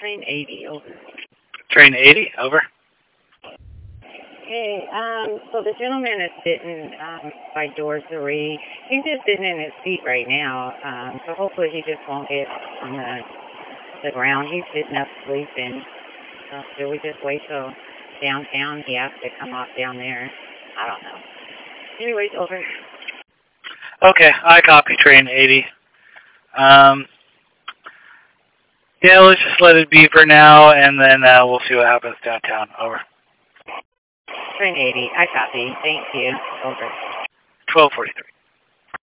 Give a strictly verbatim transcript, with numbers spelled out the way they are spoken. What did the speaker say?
Train eighty, over. Train eighty, over. Hey, um, so the gentleman is sitting um, by door three. He's just sitting in his seat right now, um, so hopefully he just won't get on the, the ground. He's sitting up sleeping. So should we just wait till downtown? He has to come off down there. I don't know. Anyways, over. Okay, I copy train eighty. Um, yeah, let's just let it be for now, and then uh, we'll see what happens downtown. Over. Train eighty, I copy. Thank you. Over. twelve forty-three.